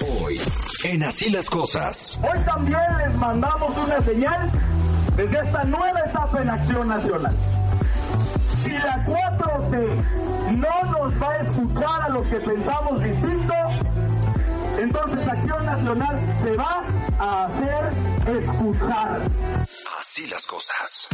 Hoy, en Así las Cosas. Hoy también les mandamos una señal desde esta nueva etapa en Acción Nacional. Si la 4T no nos va a escuchar a los que pensamos distinto, entonces Acción Nacional se va a hacer escuchar. Así las cosas.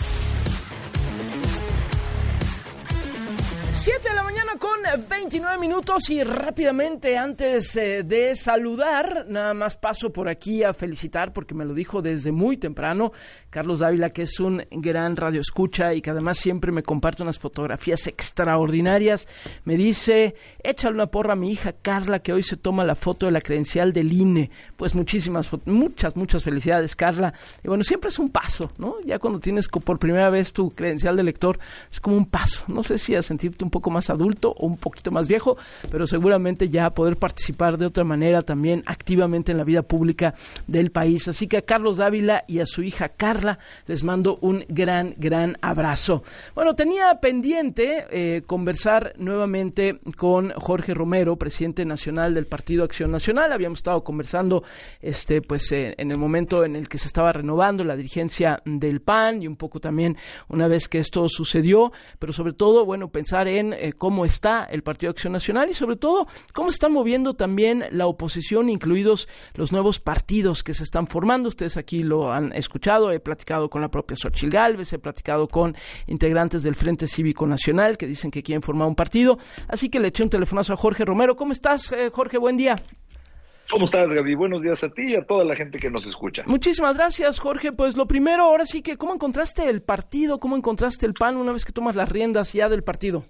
7 de la mañana con 29 minutos y rápidamente antes de saludar, nada más paso por aquí a felicitar porque me lo dijo desde muy temprano Carlos Dávila, que es un gran radioescucha y que además siempre me comparte unas fotografías extraordinarias. Me dice, échale una porra a mi hija Carla, que hoy se toma la foto de la credencial del INE. Pues muchas felicidades, Carla. Y bueno, siempre es un paso, ¿no? Ya cuando tienes por primera vez tu credencial de lector, es como un paso. No sé si a sentirte un poco más adulto o un poquito más viejo, pero seguramente ya poder participar de otra manera también activamente en la vida pública del país. Así que a Carlos Dávila y a su hija Carla les mando un gran abrazo. Bueno, tenía pendiente conversar nuevamente con Jorge Romero, presidente nacional del Partido Acción Nacional. Habíamos estado conversando en el momento en el que se estaba renovando la dirigencia del PAN y un poco también una vez que esto sucedió, pero sobre todo, bueno, pensar en cómo está el Partido Acción Nacional y sobre todo cómo están moviendo también la oposición, incluidos los nuevos partidos que se están formando. Ustedes aquí lo han escuchado, he platicado con la propia Xóchitl Gálvez, he platicado con integrantes del Frente Cívico Nacional que dicen que quieren formar un partido, así que le eché un telefonazo a Jorge Romero. ¿Cómo estás, Jorge? Buen día. ¿Cómo estás, Gaby? Buenos días a ti y a toda la gente que nos escucha. Muchísimas gracias, Jorge. Pues lo primero, ahora sí que, ¿cómo encontraste el partido? ¿Cómo encontraste el PAN una vez que tomas las riendas ya del partido?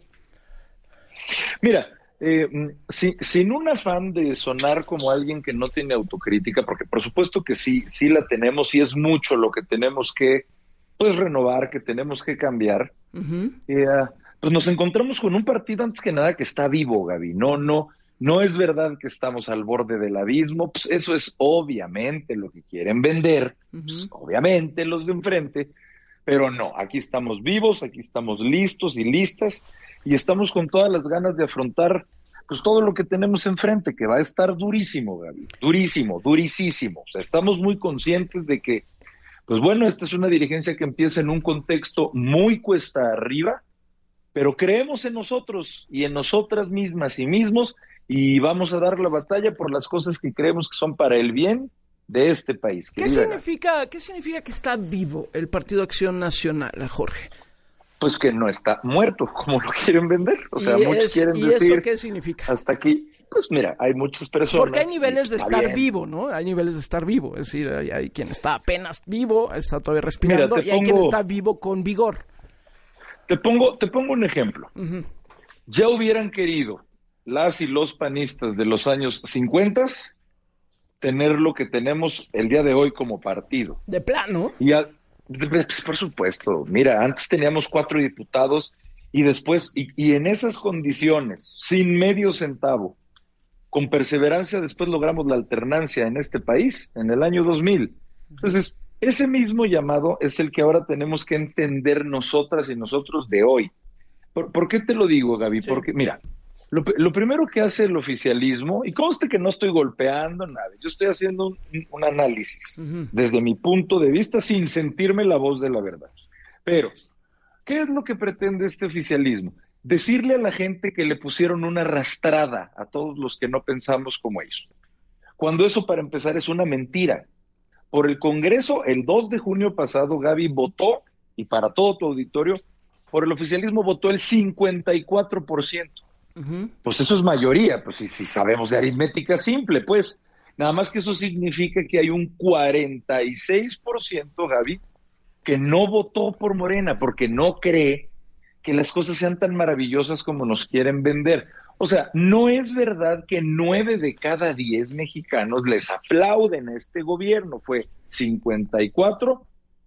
Mira, sin un afán de sonar como alguien que no tiene autocrítica, porque por supuesto que sí la tenemos y es mucho lo que tenemos que renovar, que tenemos que cambiar, pues nos encontramos con un partido antes que nada que está vivo, Gaby. No es verdad que estamos al borde del abismo, pues eso es obviamente lo que quieren vender, pues, obviamente los de enfrente, pero no, aquí estamos vivos, aquí estamos listos y listas, y estamos con todas las ganas de afrontar pues todo lo que tenemos enfrente, que va a estar durísimo, Gaby, durísimo. O sea, estamos muy conscientes de que, pues bueno, esta es una dirigencia que empieza en un contexto muy cuesta arriba, pero creemos en nosotros y en nosotras mismas y mismos, y vamos a dar la batalla por las cosas que creemos que son para el bien de este país. ¿Qué significa que está vivo el Partido Acción Nacional, Jorge? Pues que no está muerto, como lo quieren vender. O sea, muchos quieren decir... ¿Y eso qué significa? Hasta aquí, pues mira, hay muchas personas... Porque hay niveles de estar vivo, ¿no? Hay niveles de estar vivo. Es decir, hay quien está apenas vivo, está todavía respirando, y hay quien está vivo con vigor. Te pongo un ejemplo. Ya hubieran querido las y los panistas de los años 50 tener lo que tenemos el día de hoy como partido. ¿De plano? Pues, por supuesto. Mira, antes teníamos 4 diputados y después, y en esas condiciones, sin medio centavo, con perseverancia, después logramos la alternancia en este país en el año 2000. Entonces, ese mismo llamado es el que ahora tenemos que entender nosotras y nosotros de hoy. ¿Por qué te lo digo, Gaby? Sí. Porque, mira, lo primero que hace el oficialismo, y conste que no estoy golpeando nada, yo estoy haciendo un análisis desde mi punto de vista sin sentirme la voz de la verdad. Pero, ¿qué es lo que pretende este oficialismo? Decirle a la gente que le pusieron una arrastrada a todos los que no pensamos como ellos. Cuando eso, para empezar, es una mentira. Por el Congreso, el 2 de junio pasado, Gaby votó, y para todo tu auditorio, por el oficialismo votó el 54%. Pues eso es mayoría, pues si sabemos de aritmética simple, pues nada más que eso significa que hay un 46%, Gaby, que no votó por Morena porque no cree que las cosas sean tan maravillosas como nos quieren vender. O sea, no es verdad que 9 de cada 10 mexicanos les aplauden a este gobierno, fue 54,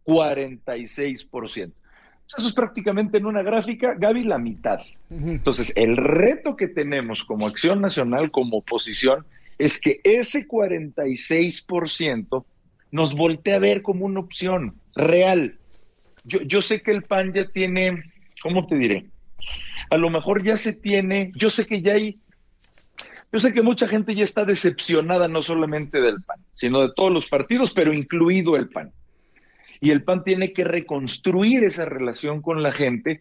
46%. Eso es prácticamente en una gráfica, Gaby, la mitad. Entonces, el reto que tenemos como Acción Nacional, como oposición, es que ese 46% nos voltee a ver como una opción real. Yo sé que el PAN ya tiene, ¿cómo te diré? A lo mejor ya se tiene, yo sé que ya hay Yo sé que mucha gente ya está decepcionada no solamente del PAN, sino de todos los partidos, pero incluido el PAN. Y el PAN tiene que reconstruir esa relación con la gente,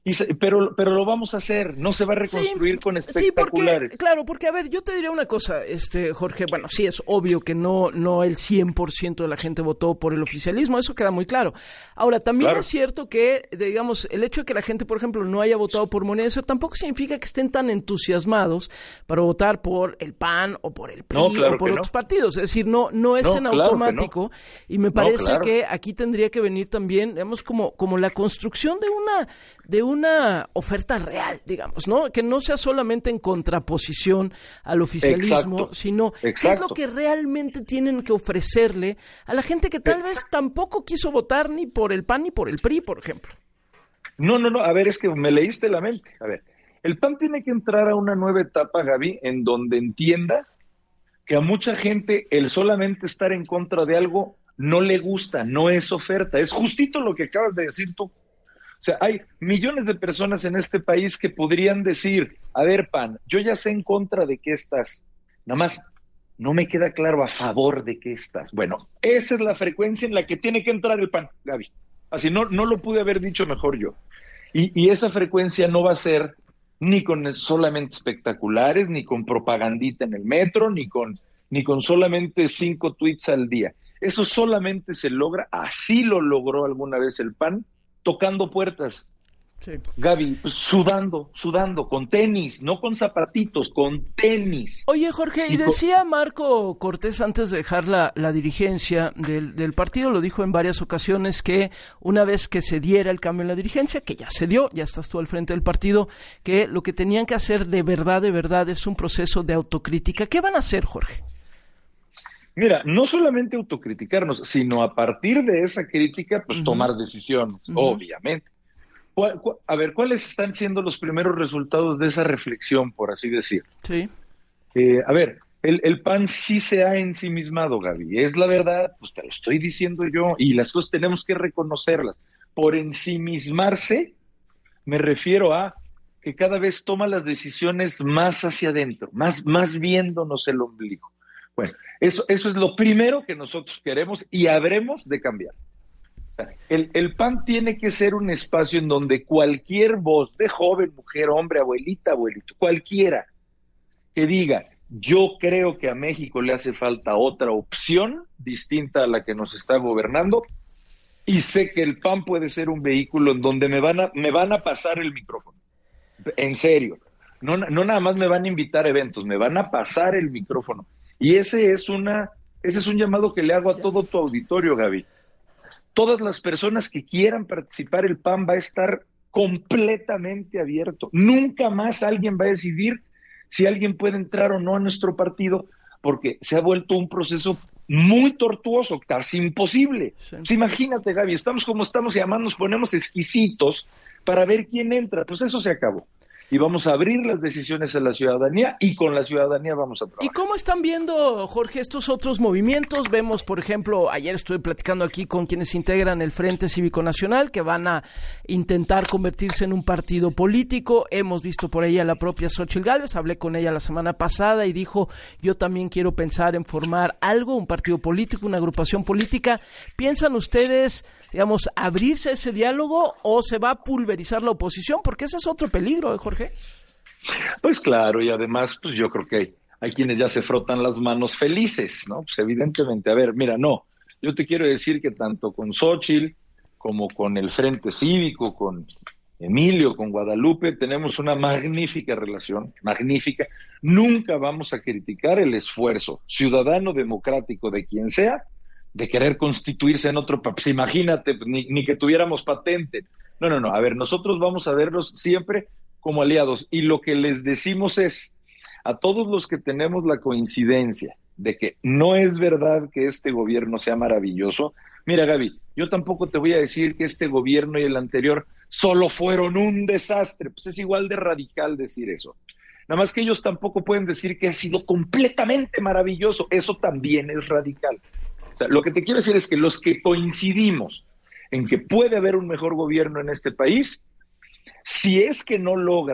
pero lo vamos a hacer, no se va a reconstruir con espectaculares. Sí, porque a ver, yo te diría una cosa, Jorge, bueno, sí es obvio que no el 100% de la gente votó por el oficialismo, eso queda muy claro. Ahora, también es cierto que, digamos, el hecho de que la gente, por ejemplo, no haya votado por Morena, eso tampoco significa que estén tan entusiasmados para votar por el PAN o por el PRI o por otros partidos, es decir, no es en automático, y me parece que aquí tendría que venir también, digamos, como la construcción de una oferta real, digamos, ¿no? Que no sea solamente en contraposición al oficialismo, sino qué es lo que realmente tienen que ofrecerle a la gente que tal vez tampoco quiso votar ni por el PAN ni por el PRI, por ejemplo. No, a ver, es que me leíste la mente. A ver, el PAN tiene que entrar a una nueva etapa, Gaby, en donde entienda que a mucha gente el solamente estar en contra de algo no le gusta, no es oferta. Es justito lo que acabas de decir tú. O sea, hay millones de personas en este país que podrían decir, a ver, PAN, yo ya sé en contra de qué estás, nada más no me queda claro a favor de qué estás. Bueno, esa es la frecuencia en la que tiene que entrar el PAN, Gaby. Así no lo pude haber dicho mejor yo. Y esa frecuencia no va a ser ni con solamente espectaculares, ni con propagandita en el metro, ni con solamente 5 tweets al día. Eso solamente se logra, así lo logró alguna vez el PAN, tocando puertas. Sí. Gaby, pues, sudando, con tenis, no con zapatitos, con tenis. Oye, Jorge, y decía Marco Cortés antes de dejar la dirigencia del partido, lo dijo en varias ocasiones, que una vez que se diera el cambio en la dirigencia, que ya se dio, ya estás tú al frente del partido, que lo que tenían que hacer de verdad es un proceso de autocrítica. ¿Qué van a hacer, Jorge? Mira, no solamente autocriticarnos, sino a partir de esa crítica, pues tomar decisiones, obviamente. A ver, ¿cuáles están siendo los primeros resultados de esa reflexión, por así decir? Sí. A ver, el PAN sí se ha ensimismado, Gaby, es la verdad, pues te lo estoy diciendo yo, y las cosas tenemos que reconocerlas. Por ensimismarse, me refiero a que cada vez toma las decisiones más hacia adentro, más viéndonos el ombligo. Bueno, eso es lo primero que nosotros queremos y habremos de cambiar. O sea, el PAN tiene que ser un espacio en donde cualquier voz de joven, mujer, hombre, abuelita, abuelito, cualquiera que diga, yo creo que a México le hace falta otra opción distinta a la que nos está gobernando, y sé que el PAN puede ser un vehículo en donde me van a pasar el micrófono. En serio. No nada más me van a invitar a eventos, me van a pasar el micrófono. Y ese es un llamado que le hago a todo tu auditorio, Gaby. Todas las personas que quieran participar, el PAN va a estar completamente abierto. Nunca más alguien va a decidir si alguien puede entrar o no a nuestro partido, porque se ha vuelto un proceso muy tortuoso, casi imposible. Sí. Pues imagínate, Gaby, estamos como estamos y además nos ponemos exquisitos para ver quién entra. Pues eso se acabó. Y vamos a abrir las decisiones a la ciudadanía y con la ciudadanía vamos a trabajar. ¿Y cómo están viendo, Jorge, estos otros movimientos? Vemos, por ejemplo, ayer estuve platicando aquí con quienes integran el Frente Cívico Nacional, que van a intentar convertirse en un partido político. Hemos visto por ahí a la propia Xóchitl Gálvez, hablé con ella la semana pasada y dijo, yo también quiero pensar en formar algo, un partido político, una agrupación política. ¿Piensan ustedes, digamos, abrirse a ese diálogo o se va a pulverizar la oposición? Porque ese es otro peligro, Jorge. Pues claro, y además, pues yo creo que hay quienes ya se frotan las manos felices, ¿no? Pues evidentemente, a ver, mira, no, yo te quiero decir que tanto con Xóchitl como con el Frente Cívico, con Emilio, con Guadalupe, tenemos una magnífica relación, magnífica. Nunca vamos a criticar el esfuerzo ciudadano democrático de quien sea de querer constituirse en otro, pues imagínate, ni que tuviéramos patente. No, a ver, nosotros vamos a verlos siempre como aliados, y lo que les decimos es, a todos los que tenemos la coincidencia de que no es verdad que este gobierno sea maravilloso, mira, Gaby, yo tampoco te voy a decir que este gobierno y el anterior solo fueron un desastre, pues es igual de radical decir eso. Nada más que ellos tampoco pueden decir que ha sido completamente maravilloso, eso también es radical. O sea, lo que te quiero decir es que los que coincidimos en que puede haber un mejor gobierno en este país, si es que no logran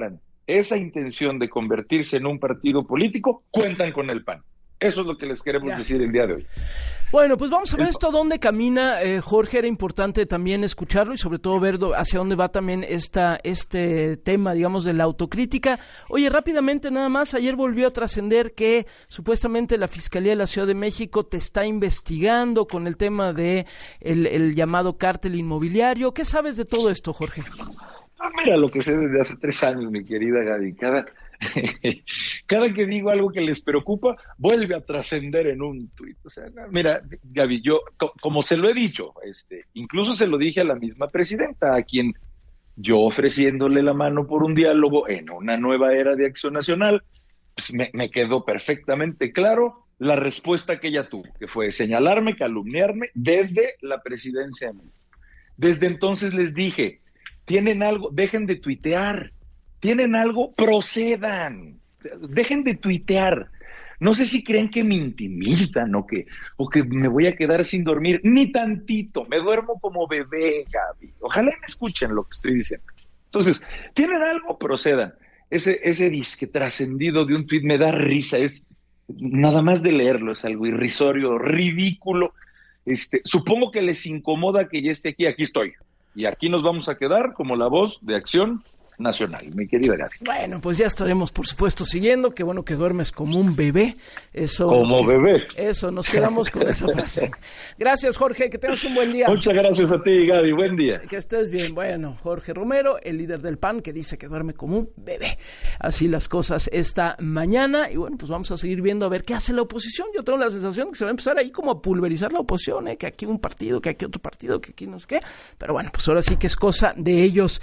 esa intención de convertirse en un partido político, cuentan con el PAN. Eso es lo que les queremos decir el día de hoy. Bueno, pues vamos a ver esto dónde camina, Jorge. Era importante también escucharlo y sobre todo ver hacia dónde va también este tema, digamos, de la autocrítica. Oye, rápidamente nada más, ayer volvió a trascender que supuestamente la Fiscalía de la Ciudad de México te está investigando con el tema de el llamado cártel inmobiliario. ¿Qué sabes de todo esto, Jorge? Mira lo que sé desde hace 3 años, mi querida Gaby. Cada que digo algo que les preocupa, vuelve a trascender en un tuit. O sea, mira, Gaby, yo, como se lo he dicho, incluso se lo dije a la misma presidenta, a quien yo ofreciéndole la mano por un diálogo en una nueva era de Acción Nacional, pues me quedó perfectamente claro la respuesta que ella tuvo, que fue señalarme, calumniarme desde la presidencia de México. Desde entonces les dije, tienen algo, dejen de tuitear. ¿Tienen algo? Procedan. Dejen de tuitear. No sé si creen que me intimidan o que me voy a quedar sin dormir. Ni tantito. Me duermo como bebé, Gaby. Ojalá me escuchen lo que estoy diciendo. Entonces, ¿tienen algo? Procedan. Ese disque trascendido de un tuit me da risa. Es nada más de leerlo. Es algo irrisorio, ridículo. Supongo que les incomoda que ya esté aquí. Aquí estoy. Y aquí nos vamos a quedar como la voz de Acción Nacional, mi querida Gaby. Bueno, pues ya estaremos, por supuesto, siguiendo. Qué bueno que duermes como un bebé. Bebé. Eso, nos quedamos con esa frase. Gracias, Jorge, que tengas un buen día. Muchas gracias a ti, Gaby, buen día. Que estés bien. Bueno, Jorge Romero, el líder del PAN, que dice que duerme como un bebé. Así las cosas esta mañana. Y bueno, pues vamos a seguir viendo a ver qué hace la oposición. Yo tengo la sensación que se va a empezar ahí como a pulverizar la oposición, que aquí un partido, que aquí otro partido, que aquí no sé qué. Pero bueno, pues ahora sí que es cosa de ellos.